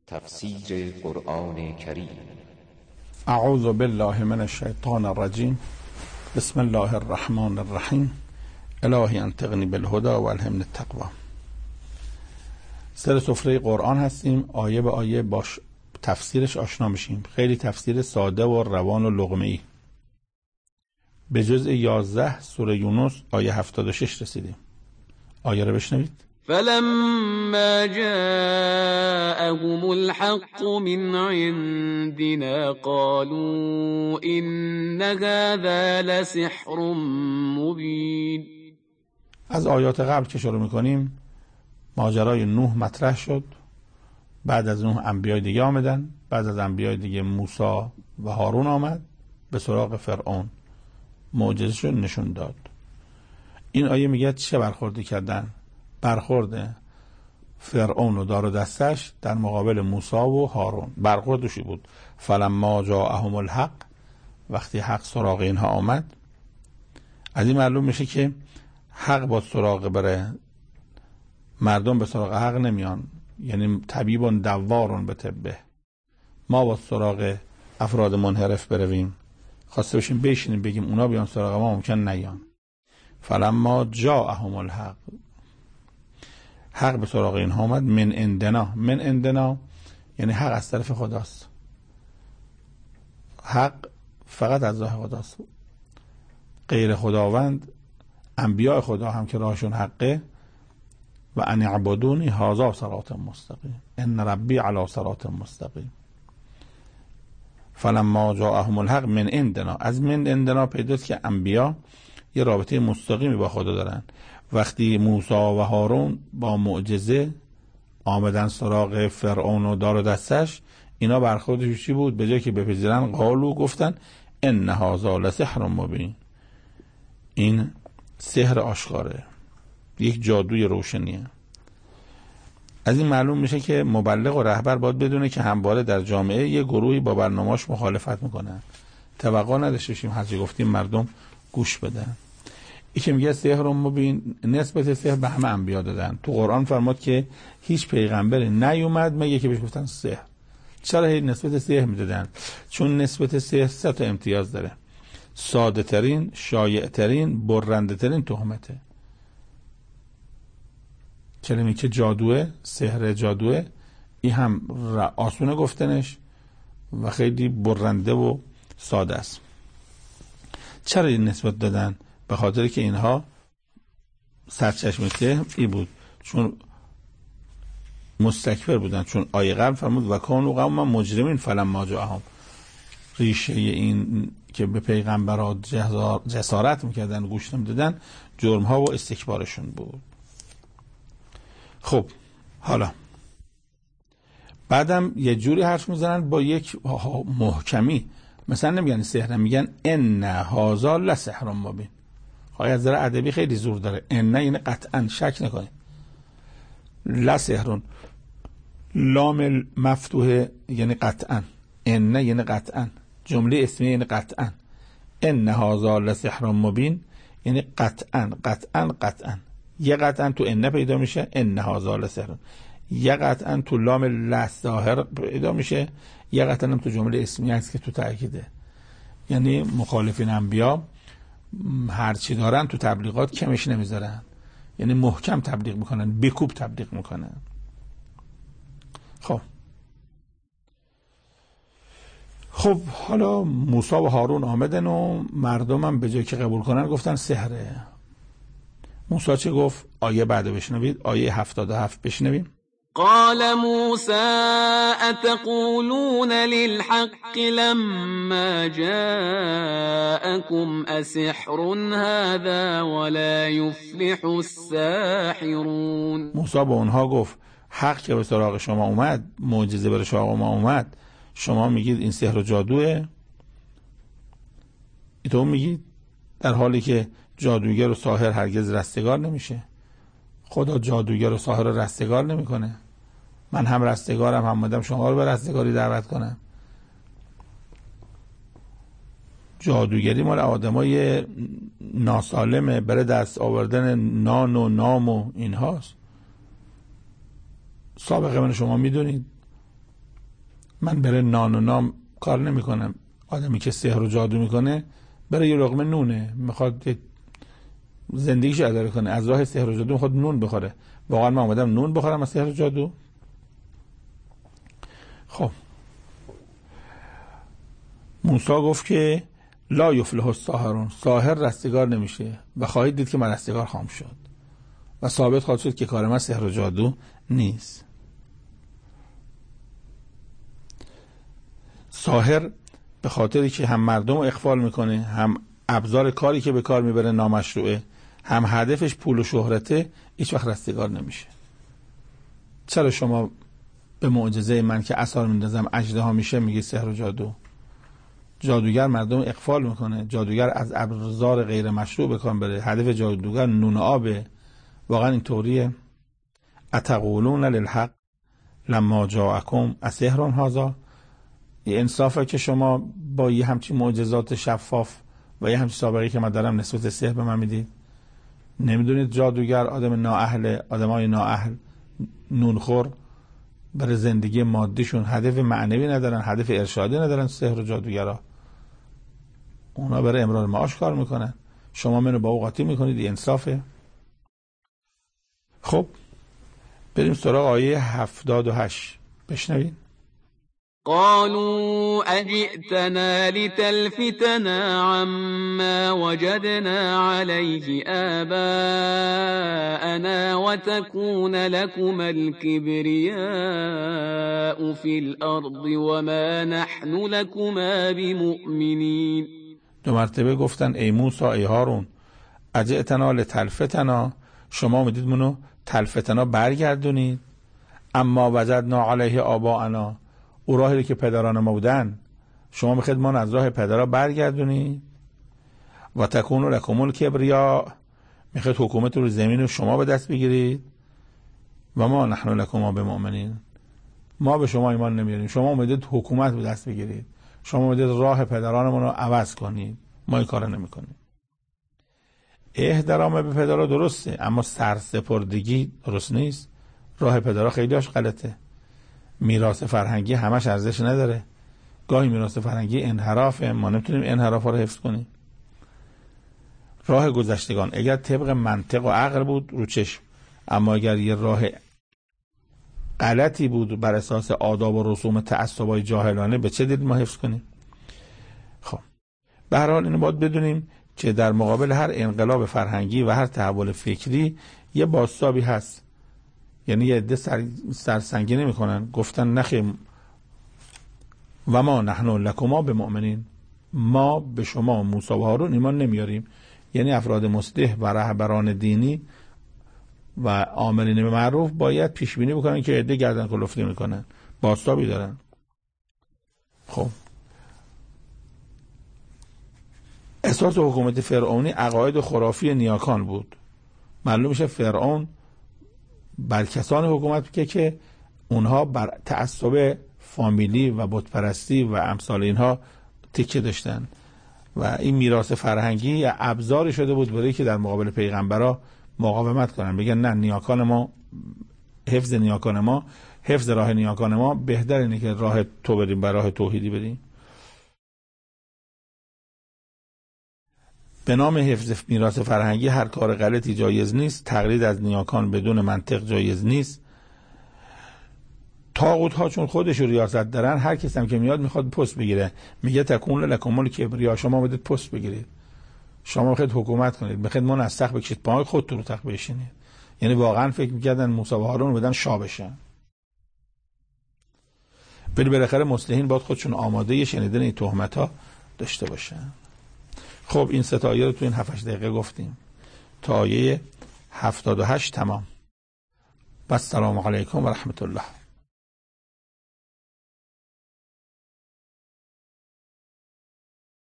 تفسیر قرآن کریم. اعوذ بالله من الشیطان الرجیم. بسم الله الرحمن الرحیم. الهی انطقنی بالهدى و الهمنی التقوی. سر سفره قرآن هستیم، آیه به آیه باش تفسیرش آشنا میشیم. خیلی تفسیر ساده و روان و لقمه‌ای. به جزء 11 سوره یونس آیه 76 رسیدیم. آیه رو بشنوید. فلما جاءهم الحق من عندنا قالوا إن هذا لسحر مبين. از آیات قبل که شروع میکنیم، ماجرای نوح مطرح شد. بعد از نوح انبیای دیگه آمدن. بعد از انبیای دیگه موسی و هارون آمد به سراغ فرعون، معجزه‌شو نشون داد. این آیه میگه چه برخوردی کردن؟ برخورد فرعون و دار و دستش در مقابل موسی و هارون. برخوردشی بود فلما جاءهم الحق، وقتی حق سراغ اینها آمد. از این معلوم میشه که حق با سراغ بره، مردم به سراغ حق نمیان. یعنی طبیب دوارون به طبه. ما با سراغ افراد منحرف برویم، خواسته باشیم بشینیم بگیم اونا بیان سراغ ما، ممکن نیان. فلما جاءهم الحق، حق به سراغ اینها آمد. من عندنا، من عندنا یعنی حق از طرف خداست. حق فقط از راه خداست. غیر خداوند، انبیاء خدا هم که راهشون حقه، و ان اعبدونی هذا صراط مستقیم، ان ربی علی صراط مستقیم. فلما جاءهم الحق من عندنا، از من عندنا پیداست که انبیا یه رابطه مستقیمی با خدا دارن. وقتی موسی و هارون با معجزه آمدن سراغ فرعون و دار و دستش، اینا برخوردش چی بود؟ به جای که بپذیرن قالو، گفتن ان هذا لسحر مبین، این سحر آشکاره، یک جادوی روشنیه. از این معلوم میشه که مبلغ و رهبر باید بدونه که همواره در جامعه یه گروهی با برنامه‌اش مخالفت میکنن. توقع نداشته باشیم هرچی گفتیم مردم گوش بدن. این که میگه سحر مبین، نسبت سحر به همه انبیا دادن. تو قرآن فرمود که هیچ پیغمبری نیومد مگه که بهش گفتن سحر. چرا هی نسبت سحر میدادن؟ چون نسبت سحر 3 تا امتیاز داره. ساده ترین، شایع ترین، برنده ترین تهمته. کلمه که جادوه، سحر جادوه، این هم آسونه گفتنش و خیلی برنده و ساده است. چرا این نسبت دادن؟ به خاطر که اینها سرچشمه سحر ای بود، چون مستکبر بودن. چون آیه قبل فرمود و کانوا قوما مجرمین فلما جاءهم، ریشه این که به پیغمبرها جسارت میکردن، گوش نمیدادن، جرم ها و استکبارشون بود. خب حالا بعدم یه جوری حرف میزنن با یک محکمی، مثلا نمیگن سحر، میگن ان هذا لسحر مبین. از نظر ادبی خیلی زور داره. ان یعنی قطعا، شک نکنید. لسحر، لام مفتوحه یعنی قطعا. ان یعنی قطعا، جمله اسمیه یعنی قطعا. ان هذا لسحر مبین یعنی قطعا قطعا قطعا. یه قطعا تو ان پیدا میشه، ان هذا لسحر. یه قطعا تو لام لساحر پیدا میشه. یه قطعا هم تو جمله اسمیه هست که تو تأکیده. یعنی مخالفین انبیا هرچی دارن تو تبلیغات کمش نمیذارن. یعنی محکم تبلیغ میکنن، بکوب تبلیغ میکنن. خب حالا موسی و هارون آمدن و مردمم به جای که قبول کنن گفتن سحره. موسی چه گفت؟ آیه بعد بشنوید، آیه 77 بشنویم. قال موسى أتقولون للحق لما جاءكم أسحر هذا ولا يفلح الساحرون. موسی با اونها گفت حق که به سراغ شما اومد، معجزه به سراغ ما اومد، شما میگید این سحر و جادوه؟ تو میگید، در حالی که جادوگر و ساحر هرگز رستگار نمیشه. خدا جادوگر و ساحر رو رستگار نمیکنه. من هم رستگارم، هم اومدم شما رو به رستگاری دعوت کنم. جادوگری مال آدمای ناسالمه، برای دست آوردن نان و نام و اینهاست. سابقه من شما میدونید. من بره نان و نام کار نمی کنم. آدمی که سحر و جادو میکنه بره یه لقمه نونه، میخواد زندگیش اداره کنه، از راه سحر و جادو میخواد نون بخوره. واقعا من اومدم نون بخورم از سحر و جادو؟ خب موسی گفت که لا یفلح الساحرون، ساحر رستگار نمیشه و خواهید دید که من رستگار خواهم شد و ثابت خواهد شد که کار من سحر و جادو نیست. ساحر به خاطری که هم مردم رو اغفال میکنه، هم ابزار کاری که به کار میبره نامشروعه، هم هدفش پول و شهرته، هیچ وقت رستگار نمیشه. چرا شما به معجزه من که عصا میندازم اژدها میشه میگی سحر و جادو؟ جادوگر مردم اغفال میکنه، جادوگر از ابزار غیر مشروع به کار بره، هدف جادوگر نون آبه. واقعا این طوریه؟ اتقولون للحق لما جاءکم اسحر هذا؟ یه انصافه که شما با یه همچین معجزات شفاف و یه همچین سابقه که من دارم نسبت سحر به من میدید؟ نمیدونید جادوگر آدم نااهل، آدمای نااهل نونخور برای زندگی مادیشون هدف معنوی ندارن، هدف ارشادی ندارن. سحر و جادوگرا اونا برای امرار معاش کار میکنن، شما منو با او قاطی میکنید. این انصافه؟ خب بریم سراغ آیه 78 بشنوین. قالوا أجئتنا لتلفتنا عما وجدنا عليه آباءنا وتكون لكما الكبرياء في الأرض وما نحن لكما بمؤمنين. دو مرتبه گفتن ای موسی ای هارون اجئتنا لتلفتنا، شما اومدید منو تلفتنا برگردونید، اما وجدنا علیه آباءنا، او راهی که پدران ما بودن شما میخواید ما از راه پدرها برگردونید. و تکون لکم الکبریا، میخواید حکومت رو زمین رو شما به دست بگیرید. و ما نحن لکم بمؤمنین، ما به شما ایمان نمیاریم، شما اومدید حکومت به دست بگیرید، شما اومدید راه پدرانمون رو عوض کنید، ما این کارو نمیکنیم. احترام به پدرها درسته، اما سرسپردگی درست نیست. راه پدرها خیلیش غلطه. میراث فرهنگی همش ارزش نداره، گاهی میراث فرهنگی انحرافه، ما نمیتونیم انحراف رو حفظ کنیم. راه گذشتگان اگر طبق منطق و عقل بود رو چشم، اما اگر یه راه غلطی بود بر اساس آداب و رسوم تعصبای جاهلانه، به چه دلیل ما حفظ کنیم؟ خب به هر حال اینو باید بدونیم که در مقابل هر انقلاب فرهنگی و هر تحول فکری یه بازتابی هست. یعنی یه عده سرسنگی نمی کنن، گفتن نخیر و ما نحن لکما بمؤمنین، ما به شما موسی و هارون ایمان نمیاریم. یعنی افراد مصلح و رهبران دینی و آمرین به معروف باید پیش بینی بکنن که عده گردن کلفتی میکنن، بازتابی دارن. خب اساس حکومت فرعونی عقاید خرافی نیاکان بود. معلوم میشه فرعون بر کسان حکومت که اونها بر تعصب فامیلی و بتپرستی و امثال اینها تکیه داشتن و این میراث فرهنگی ابزاری شده بود برای که در مقابل پیغمبرا مقاومت کنن، بگن نه نیاکان ما، حفظ نیاکان ما، حفظ راه نیاکان ما بهتر اینه که راه تو بریم، بر راه توحیدی بریم. به نام حفظ میراث فرهنگی هر کار غلطی جایز نیست، تقلید از نیاکان بدون منطق جایز نیست. طاغوت ها چون خودشون ریاست دارن، هر کسی هم که میاد میخواد پست بگیره، میگه تکون لکم الکبریا، شما بدید پست بگیرید، شما میخواید حکومت کنید، میخواید من از تخت بکشید پای خودتون رو تخت بشینید. یعنی واقعا فکر میکردن موسی و هارون بدن شاه بشن. بالاخره مصلحین باید خودشون آماده شنیدن این تهمت ها داشته باشن. خب این سه تا آیه رو تو این 7 دقیقه گفتیم تا آیه 78 تمام. و السلام علیکم و رحمت الله.